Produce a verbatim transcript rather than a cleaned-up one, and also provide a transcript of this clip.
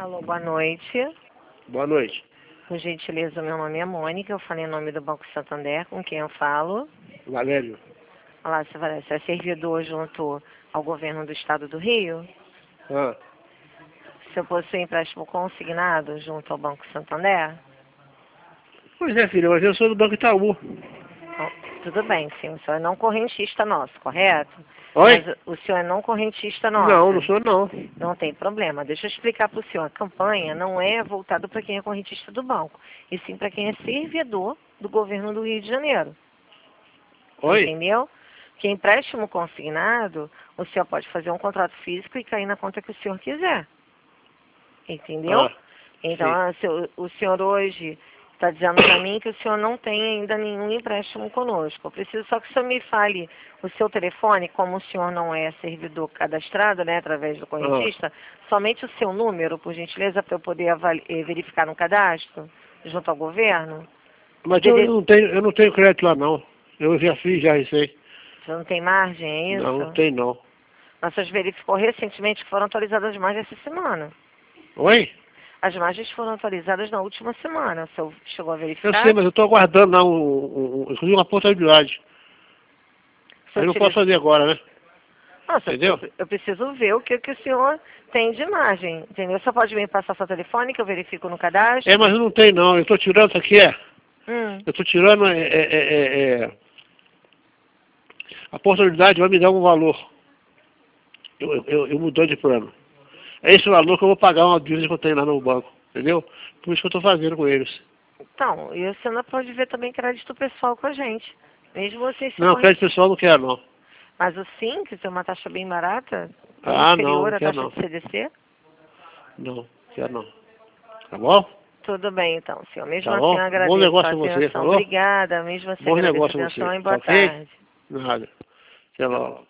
Alô, boa noite. Boa noite. Por gentileza, meu nome é Mônica, eu falei em nome do Banco Santander, com quem eu falo. Valério. Olá, seu Valério, você é servidor junto ao governo do estado do Rio? Ah. O senhor possui empréstimo consignado junto ao Banco Santander? Pois é, filha, mas eu sou do Banco Itaú. Bom, tudo bem, sim, o senhor é não correntista nosso, correto? Oi? Mas o senhor é não correntista nosso? Não, não sou não. Não tem problema. Deixa eu explicar para o senhor. A campanha não é voltada para quem é correntista do banco, e sim para quem é servidor do governo do Rio de Janeiro. Oi? Entendeu? Que empréstimo consignado, o senhor pode fazer um contrato físico e cair na conta que o senhor quiser. Entendeu? Ah, Então, sim. ah, se o senhor hoje está dizendo para mim que o senhor não tem ainda nenhum empréstimo conosco. Eu preciso só que o senhor me fale o seu telefone, como o senhor não é servidor cadastrado, né, através do Ah. correntista, somente o seu número, por gentileza, para eu poder avali- eh, verificar no cadastro, junto ao governo. Mas eu Dede- não tenho, eu não tenho crédito lá não. Eu já fiz, já recebi. Você não tem margem, é Não, não isso? tem não. Mas você verificou recentemente que foram atualizadas as margens essa semana. Oi? As margens foram atualizadas na última semana. O senhor chegou a Eu verificar? sei, mas eu estou aguardando lá um, um, um, inclusive uma portabilidade. O Aí senhor não posso utiliza- fazer agora, né? Nossa, Entendeu? eu, eu preciso ver o que, que o senhor tem de margem, entendeu? Você pode me passar seu telefone que eu verifico no cadastro? É, mas eu não tenho não. Eu estou tirando isso aqui, é. Hum. Eu estou tirando, é, é, é, é, a portabilidade vai me dar um valor. Eu, eu, eu mudou de plano. É esse valor que eu vou pagar uma dívida que eu tenho lá no banco, entendeu? Por isso que eu estou fazendo com eles. Então, e você ainda pode ver também crédito pessoal com a gente. Mesmo você se Não, corre... crédito pessoal não quero não. Mas o sim, que tem uma taxa bem barata, bem Ah, não, não inferior à quero taxa não. de C D C, Não, quero não. Tá bom? tudo bem então, senhor. Mesmo Tá assim, eu bom? Bom agradeço a negócio a você, atenção. falou? Obrigada, mesmo assim, Bom agradeço a negócio a você. atenção e Tá boa ok? tarde. Nada. Até logo.